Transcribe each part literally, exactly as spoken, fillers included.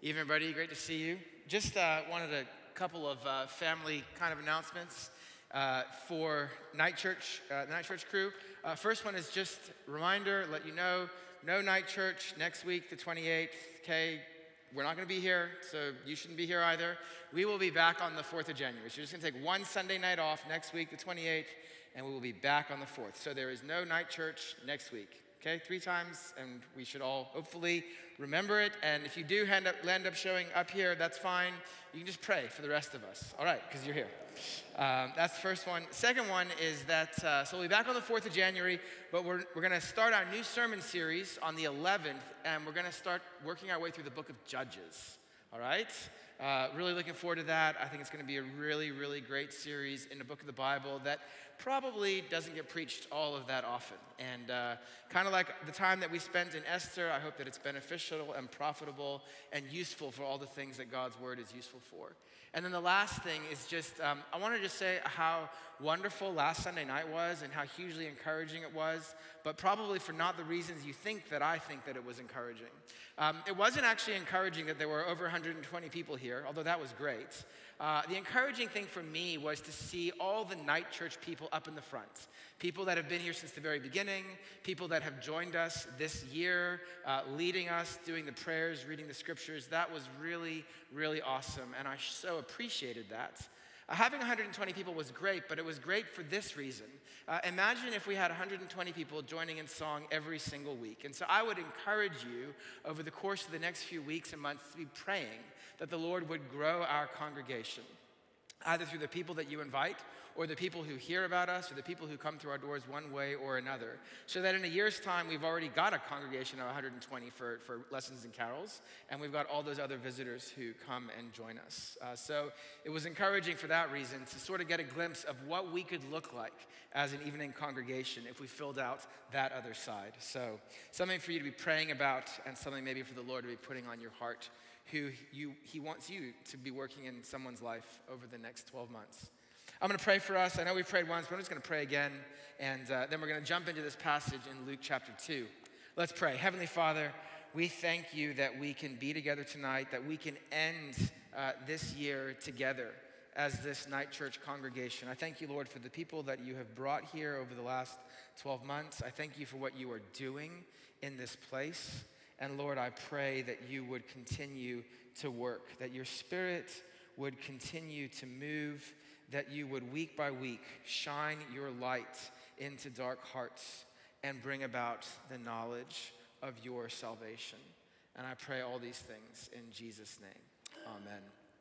Evening, everybody. Great to see you. Just uh, wanted a couple of uh, family kind of announcements uh, for Night Church, uh, the Night Church crew. Uh, first one is just a reminder, let you know, no Night Church next week, the twenty-eighth. Okay, we're not going to be here, so you shouldn't be here either. We will be back on the fourth of January. So you're just going to take one Sunday night off next week, the twenty-eighth, and we will be back on the fourth. So there is no Night Church next week. Okay, three times, and we should all hopefully remember it. And if you do end up, end up showing up here, that's fine. You can just pray for the rest of us, all right, because you're here. Um, that's the first one. Second one is that, uh, so we'll be back on the fourth of January, but we're, we're going to start our new sermon series on the eleventh, and we're going to start working our way through the book of Judges, all right? Uh, really looking forward to that. I think it's going to be a really, really great series in the book of the Bible that probably doesn't get preached all of that often. And uh, kind of like the time that we spent in Esther, I hope that it's beneficial and profitable and useful for all the things that God's word is useful for. And then the last thing is just, um, I want to just say how wonderful last Sunday night was and how hugely encouraging it was, but probably for not the reasons you think that I think that it was encouraging. Um, it wasn't actually encouraging that there were over one hundred twenty people here, although that was great. Uh, the encouraging thing for me was to see all the Night Church people up in the front. People that have been here since the very beginning, people that have joined us this year, uh, leading us, doing the prayers, reading the scriptures. That was really, really awesome, and I so appreciated that. Uh, having one hundred twenty people was great, but it was great for this reason. Uh, imagine if we had one hundred twenty people joining in song every single week. And so I would encourage you over the course of the next few weeks and months to be praying that the Lord would grow our congregation, either through the people that you invite or the people who hear about us or the people who come through our doors one way or another, so that in a year's time we've already got a congregation of one hundred twenty for, for lessons and carols, and we've got all those other visitors who come and join us. Uh, so it was encouraging for that reason to sort of get a glimpse of what we could look like as an evening congregation if we filled out that other side. So something for you to be praying about and something maybe for the Lord to be putting on your heart, who you, he wants you to be working in someone's life over the next twelve months. I'm going to pray for us. I know we've prayed once, but I'm just going to pray again, and uh, then we're going to jump into this passage in Luke chapter two. Let's pray. Heavenly Father, we thank you that we can be together tonight, that we can end uh, this year together as this Night Church congregation. I thank you, Lord, for the people that you have brought here over the last twelve months. I thank you for what you are doing in this place. And Lord, I pray that you would continue to work, that your Spirit would continue to move, that you would week by week shine your light into dark hearts and bring about the knowledge of your salvation. And I pray all these things in Jesus' name. Amen.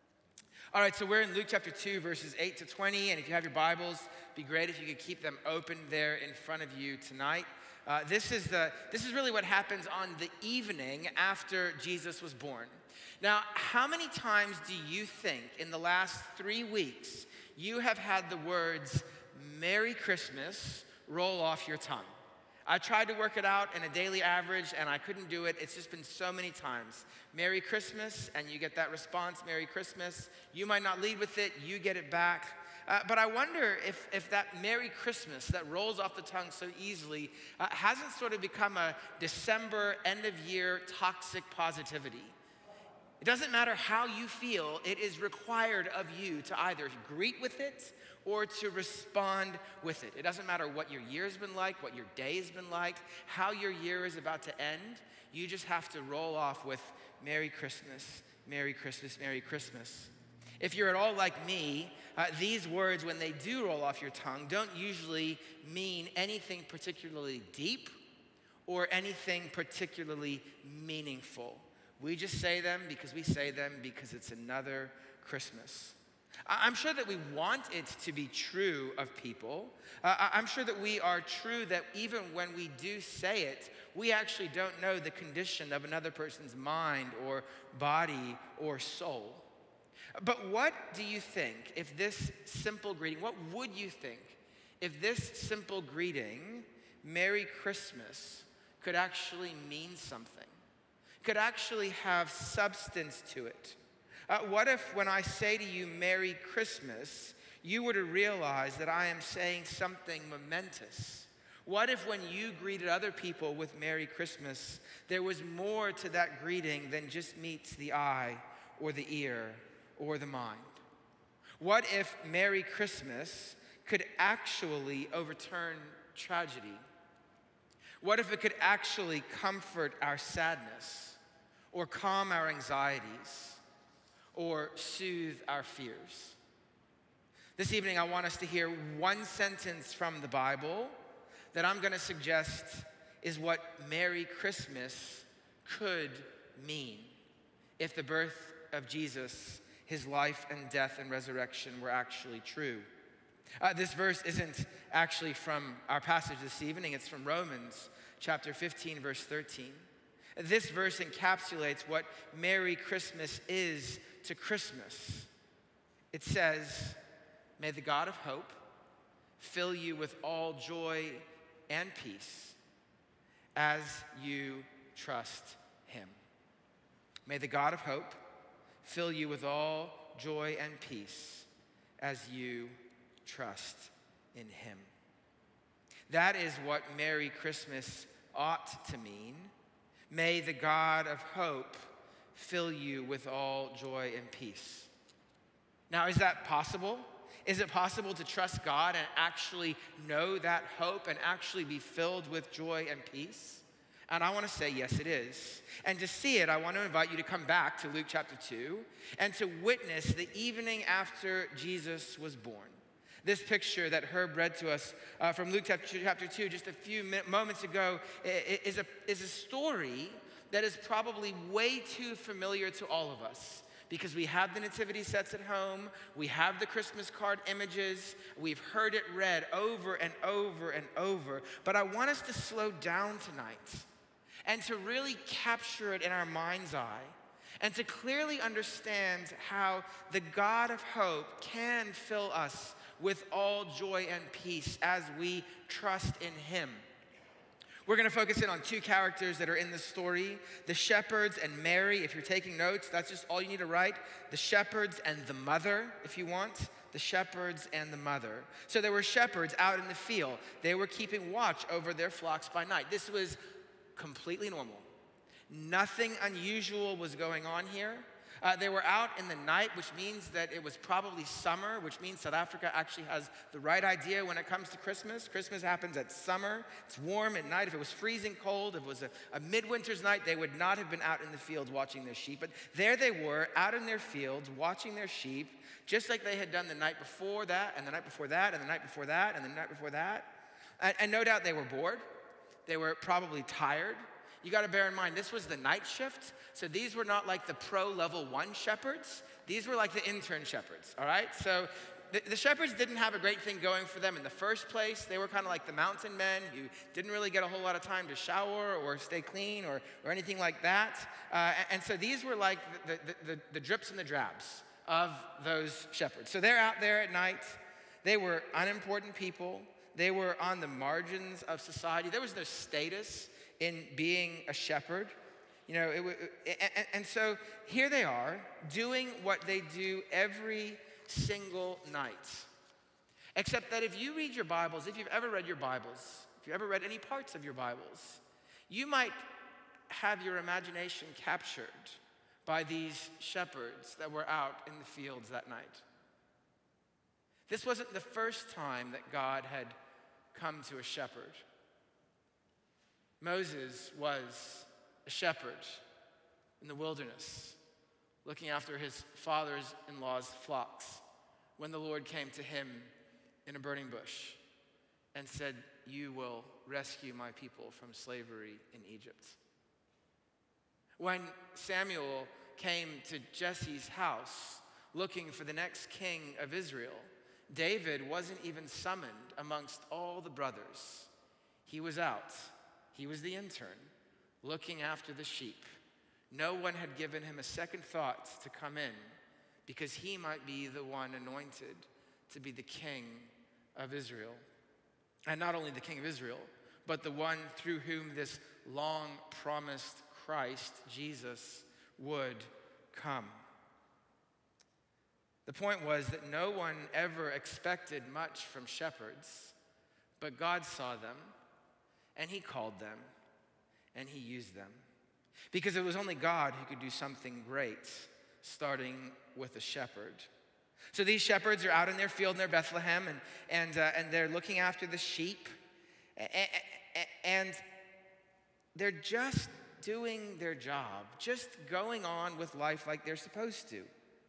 All right, so we're in Luke chapter two, verses eight to twenty. And if you have your Bibles, it'd be great if you could keep them open there in front of you tonight. Uh, this is the this is really what happens on the evening after Jesus was born. Now, how many times do you think in the last three weeks you have had the words Merry Christmas roll off your tongue? I tried to work it out in a daily average and I couldn't do it. It's just been so many times. Merry Christmas, and you get that response, Merry Christmas. You might not lead with it, you get it back. Uh, but I wonder if, if that Merry Christmas that rolls off the tongue so easily uh, hasn't sort of become a December, end of year toxic positivity. It doesn't matter how you feel, it is required of you to either greet with it or to respond with it. It doesn't matter what your year's been like, what your day has been like, how your year is about to end. You just have to roll off with Merry Christmas, Merry Christmas, Merry Christmas. If you're at all like me, uh, these words, when they do roll off your tongue, don't usually mean anything particularly deep or anything particularly meaningful. We just say them because we say them because it's another Christmas. I'm sure that we want it to be true of people. Uh, I'm sure that we are true that even when we do say it, we actually don't know the condition of another person's mind or body or soul. But what do you think if this simple greeting, what would you think if this simple greeting, Merry Christmas, could actually mean something? Could actually have substance to it? Uh, what if when I say to you, Merry Christmas, you were to realize that I am saying something momentous What if when you greeted other people with Merry Christmas, there was more to that greeting than just meets the eye or the ear or the mind? What if Merry Christmas could actually overturn tragedy? What if it could actually comfort our sadness or calm our anxieties or soothe our fears? This evening, I want us to hear one sentence from the Bible that I'm going to suggest is what Merry Christmas could mean if the birth of Jesus, his life and death and resurrection were actually true. Uh, this verse isn't actually from our passage this evening. It's from Romans chapter fifteen, verse thirteen. This verse encapsulates what Merry Christmas is to Christmas. It says, "May the God of hope fill you with all joy and peace as you trust him." May the God of hope fill you with all joy and peace as you trust in him. That is what Merry Christmas ought to mean. May the God of hope fill you with all joy and peace. Now, is that possible? Is it possible to trust God and actually know that hope and actually be filled with joy and peace? And I want to say, yes, it is. And to see it, I want to invite you to come back to Luke chapter two and to witness the evening after Jesus was born. This picture that Herb read to us uh, from Luke chapter two just a few min- moments ago is a, is a story that is probably way too familiar to all of us. Because we have the nativity sets at home, we have the Christmas card images, we've heard it read over and over and over. But I want us to slow down tonight and to really capture it in our mind's eye and to clearly understand how the God of hope can fill us with all joy and peace as we trust in him. We're going to focus in on two characters that are in the story, the shepherds and Mary. If you're taking notes, that's just all you need to write. The shepherds and the mother, if you want. The shepherds and the mother. So there were shepherds out in the field. They were keeping watch over their flocks by night. This was completely normal. Nothing unusual was going on here. Uh, they were out in the night, which means that it was probably summer, which means South Africa actually has the right idea when it comes to Christmas. Christmas happens at summer. It's warm at night. If it was freezing cold, if it was a, a midwinter's night, they would not have been out in the fields watching their sheep. But there they were, out in their fields, watching their sheep, just like they had done the night before that, and the night before that, and the night before that, and the night before that. And, and no doubt they were bored. They were probably tired. You got to bear in mind, this was the night shift, so these were not like the pro level one shepherds. These were like the intern shepherds, all right? So the, the shepherds didn't have a great thing going for them in the first place. They were kind of like the mountain men who didn't really get a whole lot of time to shower or stay clean or, or anything like that. Uh, and, and so these were like the, the, the, the drips and the drabs of those shepherds. So they're out there at night. They were unimportant people. They were on the margins of society. There was no status in being a shepherd. You know, it, it, and, and so here they are doing what they do every single night. Except that if you read your Bibles, if you've ever read your Bibles, if you've ever read any parts of your Bibles, you might have your imagination captured by these shepherds that were out in the fields that night. This wasn't the first time that God had come to a shepherd. Moses was a shepherd in the wilderness, looking after his father-in-law's flocks, when the Lord came to him in a burning bush and said, "You will rescue my people from slavery in Egypt." When Samuel came to Jesse's house looking for the next king of Israel, David wasn't even summoned amongst all the brothers. He was out. He was the intern, looking after the sheep. No one had given him a second thought to come in because he might be the one anointed to be the king of Israel. And not only the king of Israel, but the one through whom this long-promised Christ, Jesus, would come. The point was that no one ever expected much from shepherds, but God saw them, and he called them, and he used them. Because it was only God who could do something great, starting with a shepherd. So these shepherds are out in their field near Bethlehem, and, and, uh, and they're looking after the sheep, and they're just doing their job, just going on with life like they're supposed to.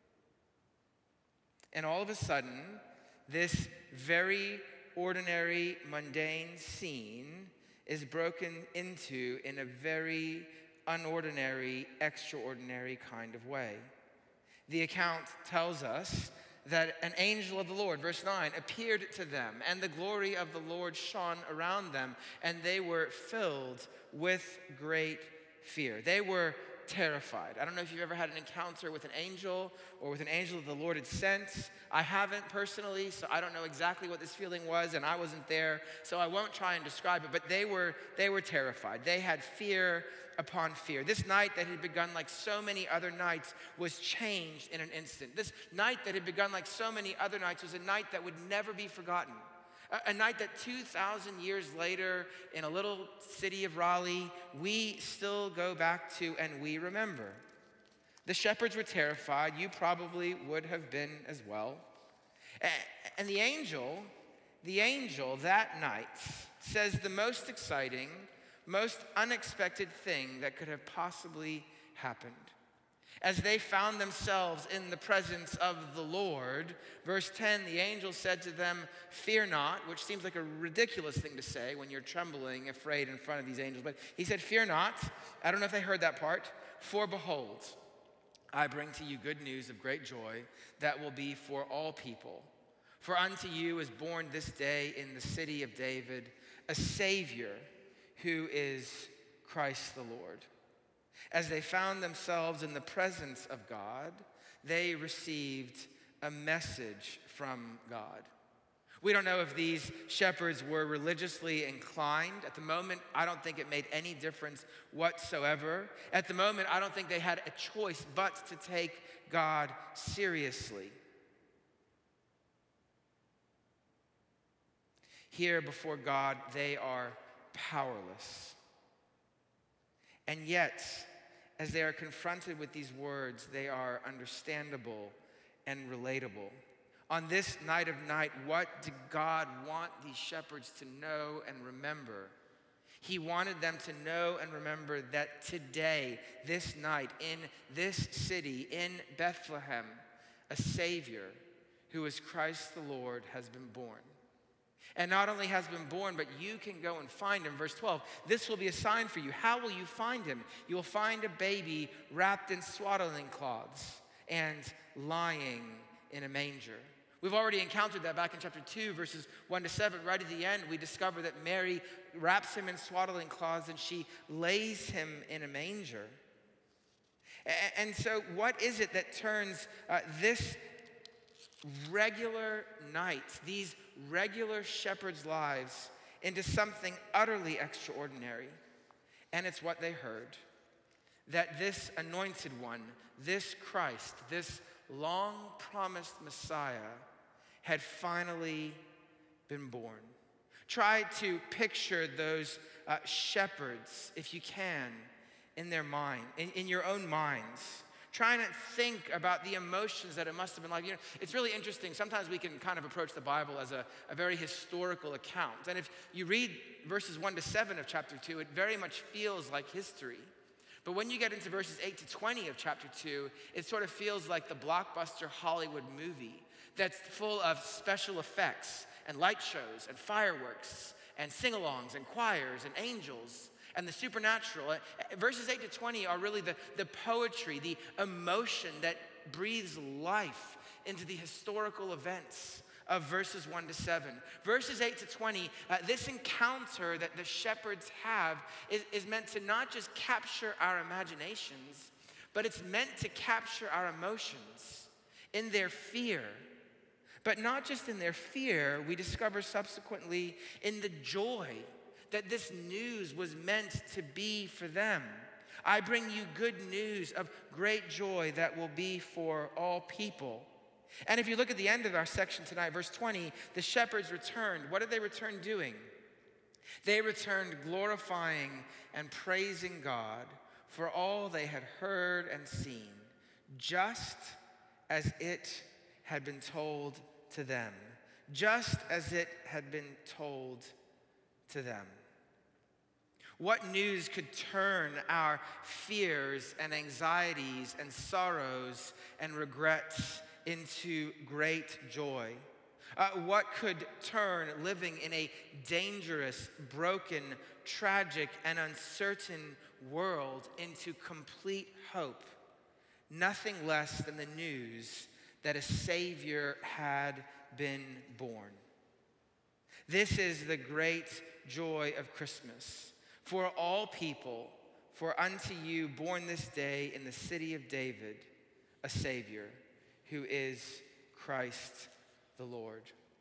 And all of a sudden, this very ordinary, mundane scene is broken into in a very unordinary, extraordinary kind of way. The account tells us that an angel of the Lord, verse nine, appeared to them, and the glory of the Lord shone around them, and they were filled with great fear. They were terrified. I don't know if you've ever had an encounter with an angel or with an angel that the Lord had sent. I haven't personally, so I don't know exactly what this feeling was, and I wasn't there, so I won't try and describe it, but they were they were terrified. They had fear upon fear. This night that had begun like so many other nights was changed in an instant. This night that had begun like so many other nights was a night that would never be forgotten. A, a night that two thousand years later in a little city of Raleigh, we still go back to and we remember. The shepherds were terrified. You probably would have been as well. And the angel, the angel that night says the most exciting, most unexpected thing that could have possibly happened. As they found themselves in the presence of the Lord, verse ten, the angel said to them, "Fear not," which seems like a ridiculous thing to say when you're trembling, afraid in front of these angels. But he said, "Fear not." I don't know if they heard that part. "For behold, I bring to you good news of great joy that will be for all people. For unto you is born this day in the city of David a Savior, who is Christ the Lord." As they found themselves in the presence of God, they received a message from God. We don't know if these shepherds were religiously inclined. At the moment, I don't think it made any difference whatsoever. At the moment, I don't think they had a choice but to take God seriously. Here before God, they are powerless. And yet, as they are confronted with these words, they are understandable and relatable. On this night of night, what did God want these shepherds to know and remember? He wanted them to know and remember that today, this night, in this city, in Bethlehem, a Savior who is Christ the Lord has been born. And not only has been born, but you can go and find him. Verse twelve, "This will be a sign for you." How will you find him? You will find a baby wrapped in swaddling cloths and lying in a manger. We've already encountered that back in chapter two, verses one to seven. Right at the end, we discover that Mary wraps him in swaddling cloths and she lays him in a manger. And so what is it that turns uh, this regular night, these regular shepherds' lives, into something utterly extraordinary? And it's what they heard. That this anointed one, this Christ, this long-promised Messiah had finally been born. Try to picture those uh, shepherds, if you can, in their mind, in, in your own minds. Trying to think about the emotions that it must have been like. You know, it's really interesting. Sometimes we can kind of approach the Bible as a, a very historical account. And if you read verses one to seven of chapter two, it very much feels like history. But when you get into verses eight to twenty of chapter two, it sort of feels like the blockbuster Hollywood movie that's full of special effects and light shows and fireworks and sing-alongs and choirs and angels and the supernatural. Verses eight to twenty are really the, the poetry, the emotion that breathes life into the historical events of verses one to seven. Verses eight to twenty, uh, this encounter that the shepherds have is, is meant to not just capture our imaginations, but it's meant to capture our emotions in their fear. But not just in their fear, we discover subsequently in the joy that this news was meant to be for them. I bring you good news of great joy that will be for all people. And if you look at the end of our section tonight, verse twenty, the shepherds returned. What did they return doing? They returned glorifying and praising God for all they had heard and seen, just as it had been told to them, just as it had been told to them. What news could turn our fears and anxieties and sorrows and regrets into great joy? Uh, what could turn living in a dangerous, broken, tragic, and uncertain world into complete hope? Nothing less than the news that a Savior had been born. This is the great joy of Christmas. For all people, for unto you born this day in the city of David a Savior, who is Christ the Lord.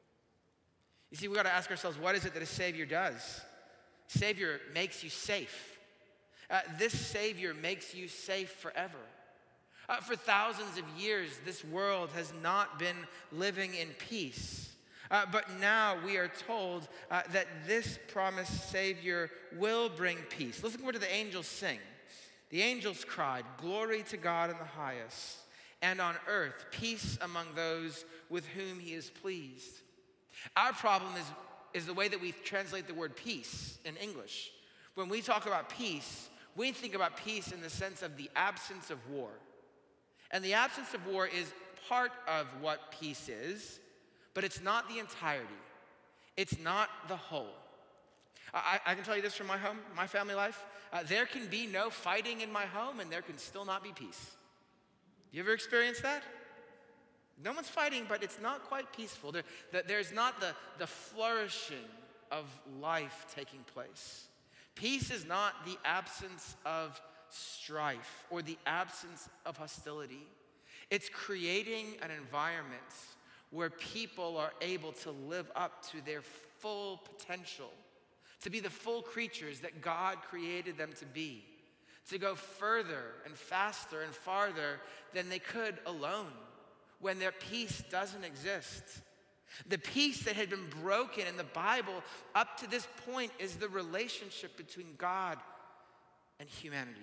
You see, we got to ask ourselves, what is it that a Savior does? Savior makes you safe. Uh, this Savior makes you safe forever. Uh, for thousands of years, this world has not been living in peace. Uh, but now we are told uh, that this promised Savior will bring peace. Listen to what the angels sing. The angels cried, "Glory to God in the highest, and on earth peace among those with whom he is pleased." Our problem is, is the way that we translate the word peace in English. When we talk about peace, we think about peace in the sense of the absence of war. And the absence of war is part of what peace is, but it's not the entirety. It's not the whole. I, I can tell you this from my home, my family life. Uh, there can be no fighting in my home, and there can still not be peace. You ever experienced that? No one's fighting, but it's not quite peaceful. There, the, there's not the, the flourishing of life taking place. Peace is not the absence of strife or the absence of hostility. It's creating an environment where people are able to live up to their full potential, to be the full creatures that God created them to be, to go further and faster and farther than they could alone when their peace doesn't exist. The peace that had been broken in the Bible up to this point is the relationship between God and humanity.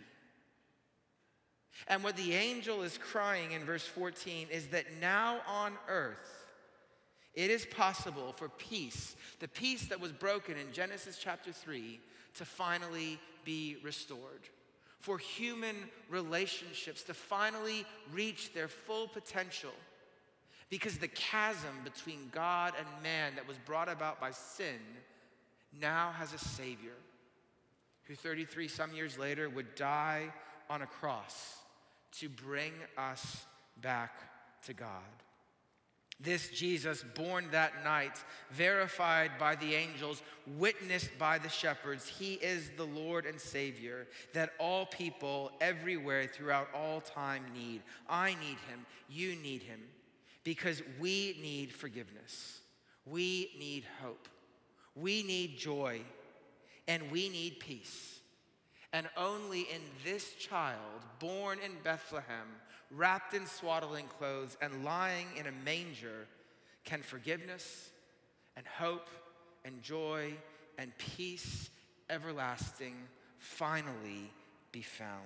And what the angel is crying in verse fourteen is that now on earth, it is possible for peace, the peace that was broken in Genesis chapter three, to finally be restored. For human relationships to finally reach their full potential. Because the chasm between God and man that was brought about by sin now has a Savior who thirty-three some years later would die on a cross to bring us back to God. This Jesus, born that night, verified by the angels, witnessed by the shepherds, he is the Lord and Savior that all people everywhere throughout all time need. I need him. You need him. Because we need forgiveness. We need hope. We need joy. And we need peace. And only in this child, born in Bethlehem, wrapped in swaddling clothes and lying in a manger, can forgiveness and hope and joy and peace everlasting finally be found.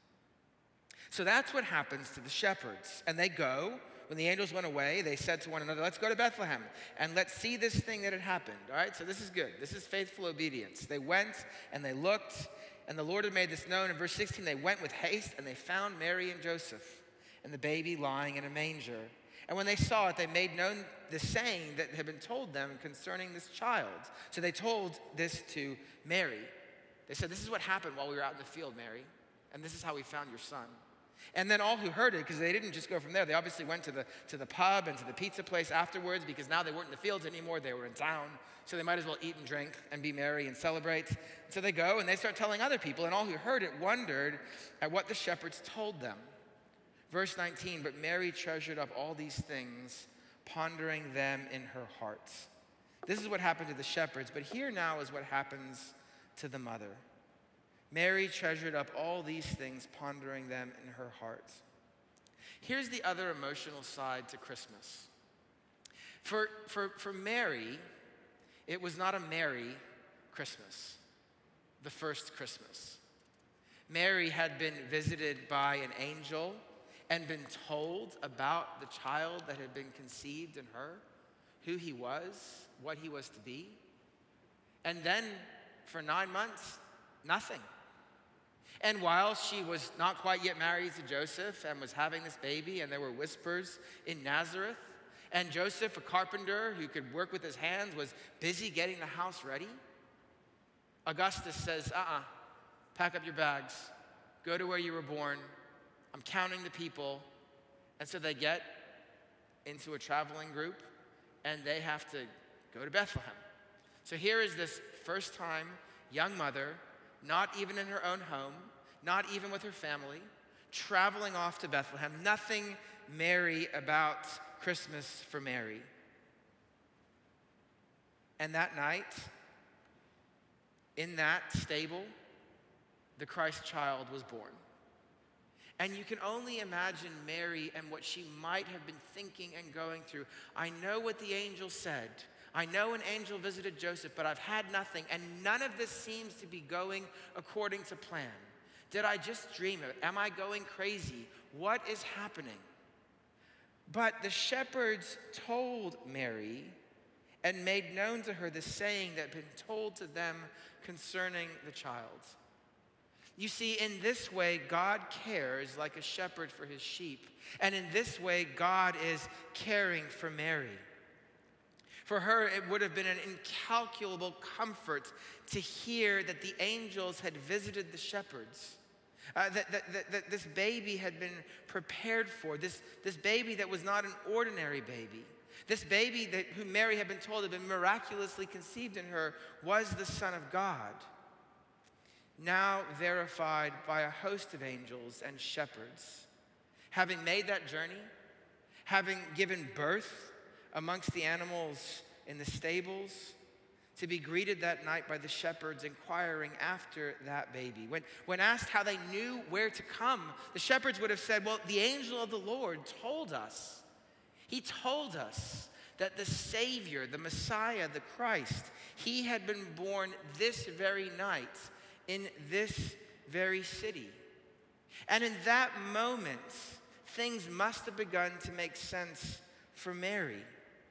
So that's what happens to the shepherds. And they go. When the angels went away, they said to one another, let's go to Bethlehem and let's see this thing that had happened. All right, so this is good. This is faithful obedience. They went and they looked, and the Lord had made this known. In verse sixteen, they went with haste and they found Mary and Joseph and the baby lying in a manger. And when they saw it, they made known the saying that had been told them concerning this child. So they told this to Mary. They said, this is what happened while we were out in the field, Mary, and this is how we found your son. And then all who heard it, because they didn't just go from there, they obviously went to the, to the pub and to the pizza place afterwards, because now they weren't in the fields anymore, they were in town. So they might as well eat and drink and be merry and celebrate. So they go and they start telling other people, and all who heard it wondered at what the shepherds told them. Verse nineteen, but Mary treasured up all these things, pondering them in her heart. This is what happened to the shepherds, but here now is what happens to the mother. Mary treasured up all these things, pondering them in her heart. Here's the other emotional side to Christmas. For, for, for Mary, it was not a merry Christmas, the first Christmas. Mary had been visited by an angel and been told about the child that had been conceived in her, who he was, what he was to be. And then for nine months, nothing. And while she was not quite yet married to Joseph and was having this baby, and there were whispers in Nazareth, and Joseph, a carpenter who could work with his hands, was busy getting the house ready, Augustus says, uh-uh, pack up your bags, go to where you were born, I'm counting the people. And so they get into a traveling group, and they have to go to Bethlehem. So here is this first time young mother, not even in her own home, not even with her family, traveling off to Bethlehem. Nothing merry about Christmas for Mary. And that night, in that stable, the Christ child was born. And you can only imagine Mary and what she might have been thinking and going through. I know what the angel said. I know an angel visited Joseph, but I've had nothing, and none of this seems to be going according to plan. Did I just dream it? Am I going crazy? What is happening? But the shepherds told Mary and made known to her the saying that had been told to them concerning the child. You see, in this way, God cares like a shepherd for his sheep. And in this way, God is caring for Mary. For her, it would have been an incalculable comfort to hear that the angels had visited the shepherds. Uh, that, that, that, that this baby had been prepared for, this, this baby that was not an ordinary baby. This baby that whom Mary had been told had been miraculously conceived in her was the Son of God. Now verified by a host of angels and shepherds, having made that journey, having given birth amongst the animals in the stables, to be greeted that night by the shepherds inquiring after that baby. When, when asked how they knew where to come, the shepherds would have said, well, the angel of the Lord told us. He told us that the Savior, the Messiah, the Christ, he had been born this very night in this very city. And in that moment, things must have begun to make sense for Mary.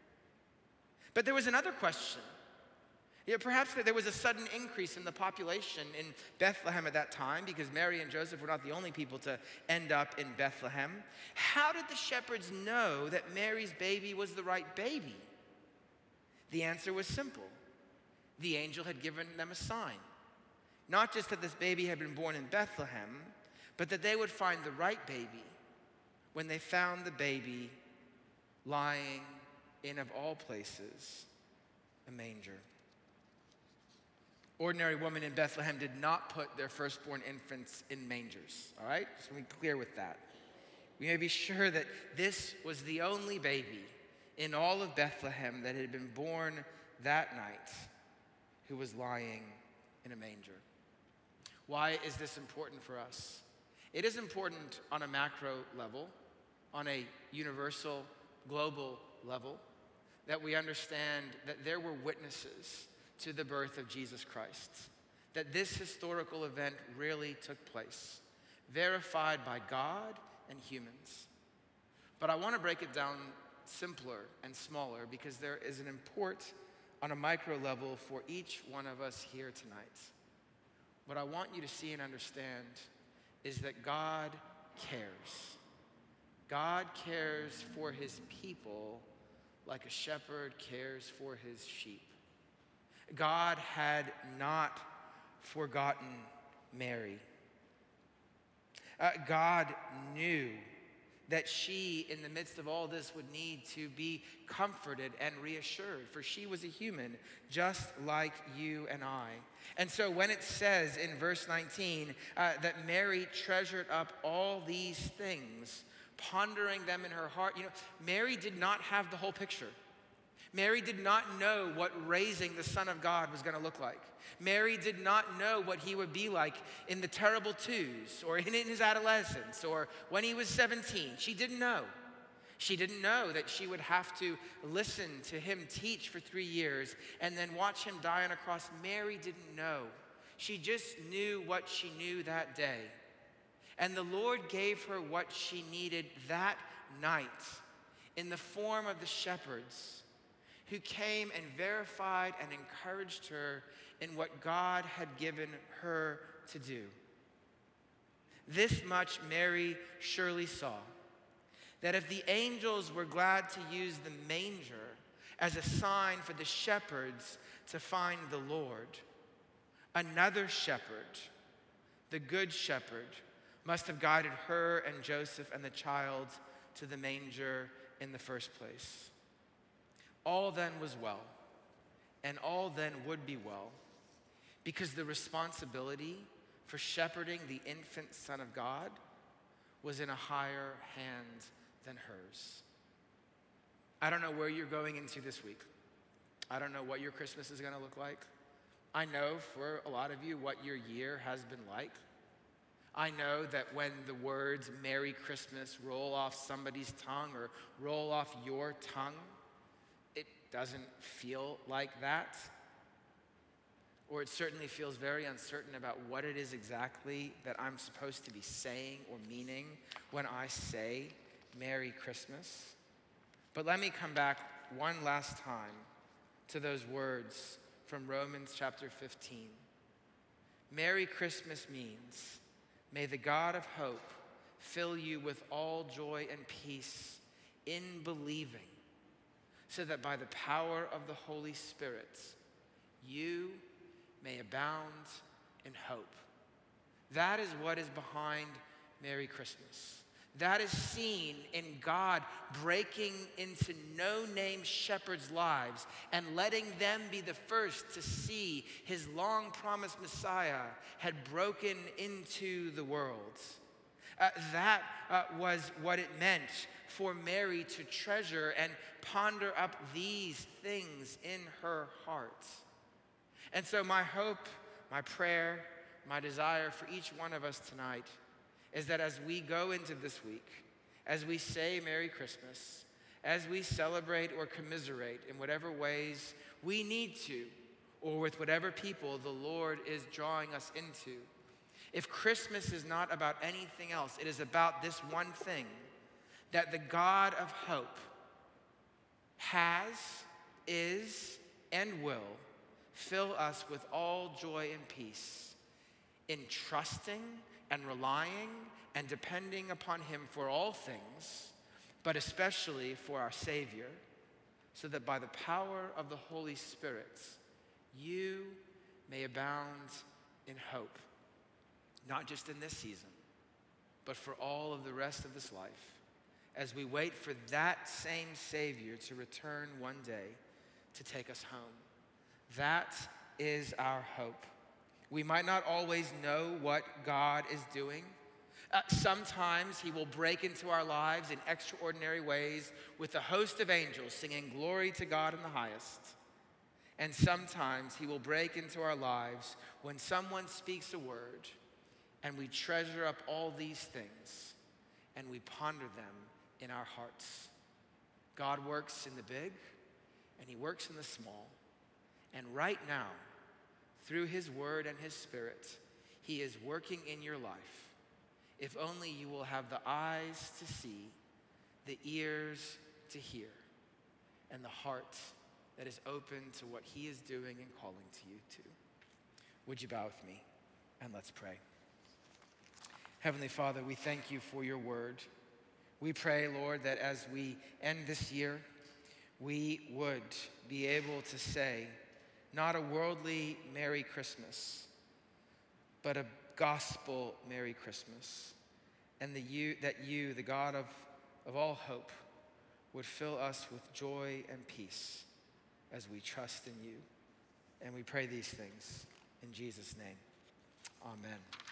But there was another question. Yeah, perhaps there was a sudden increase in the population in Bethlehem at that time, because Mary and Joseph were not the only people to end up in Bethlehem. How did the shepherds know that Mary's baby was the right baby? The answer was simple. The angel had given them a sign. Not just that this baby had been born in Bethlehem, but that they would find the right baby when they found the baby lying in, of all places, a manger. Ordinary women in Bethlehem did not put their firstborn infants in mangers, all right? Just to be clear with that. We may be sure that this was the only baby in all of Bethlehem that had been born that night who was lying in a manger. Why is this important for us? It is important on a macro level, on a universal, global level, that we understand that there were witnesses to the birth of Jesus Christ, that this historical event really took place, verified by God and humans. But I want to break it down simpler and smaller, because there is an import on a micro level for each one of us here tonight. What I want you to see and understand is that God cares. God cares for his people like a shepherd cares for his sheep. God had not forgotten Mary. Uh, God knew that she, in the midst of all this, would need to be comforted and reassured, for she was a human just like you and I. And so when it says in verse nineteen uh, that Mary treasured up all these things, pondering them in her heart, you know, Mary did not have the whole picture. Mary did not know what raising the Son of God was going to look like. Mary did not know what he would be like in the terrible twos, or in his adolescence, or when he was seventeen. She didn't know. She didn't know that she would have to listen to him teach for three years and then watch him die on a cross. Mary didn't know. She just knew what she knew that day. And the Lord gave her what she needed that night in the form of the shepherds who came and verified and encouraged her in what God had given her to do. This much Mary surely saw, that if the angels were glad to use the manger as a sign for the shepherds to find the Lord, another shepherd, the good shepherd, must have guided her and Joseph and the child to the manger in the first place. All then was well, and all then would be well, because the responsibility for shepherding the infant Son of God was in a higher hand than hers. I don't know where you're going into this week. I don't know what your Christmas is going to look like. I know for a lot of you what your year has been like. I know that when the words Merry Christmas roll off somebody's tongue or roll off your tongue, it doesn't feel like that. Or it certainly feels very uncertain about what it is exactly that I'm supposed to be saying or meaning when I say Merry Christmas. But let me come back one last time to those words from Romans chapter fifteen. Merry Christmas means, may the God of hope fill you with all joy and peace in believing, so that by the power of the Holy Spirit, you may abound in hope. That is what is behind Merry Christmas. That is seen in God breaking into no-name shepherds' lives and letting them be the first to see his long-promised Messiah had broken into the world. Uh, that uh, was what it meant for Mary to treasure and ponder up these things in her heart. And so my hope, my prayer, my desire for each one of us tonight is that as we go into this week, as we say Merry Christmas, as we celebrate or commiserate in whatever ways we need to, or with whatever people the Lord is drawing us into, if Christmas is not about anything else, it is about this one thing, that the God of hope has, is, and will fill us with all joy and peace in trusting and relying and depending upon him for all things, but especially for our Savior, so that by the power of the Holy Spirit, you may abound in hope, not just in this season, but for all of the rest of this life, as we wait for that same Savior to return one day to take us home. That is our hope. We might not always know what God is doing. Uh, sometimes he will break into our lives in extraordinary ways with a host of angels singing glory to God in the highest. And sometimes he will break into our lives when someone speaks a word and we treasure up all these things and we ponder them in our hearts. God works in the big and he works in the small. And right now, through his word and his spirit, he is working in your life. If only you will have the eyes to see, the ears to hear, and the heart that is open to what he is doing and calling to you to. Would you bow with me and let's pray. Heavenly Father, we thank you for your word. We pray, Lord, that as we end this year, we would be able to say, not a worldly Merry Christmas, but a gospel Merry Christmas. And the you, that you, the God of, of all hope, would fill us with joy and peace as we trust in you. And we pray these things in Jesus' name. Amen.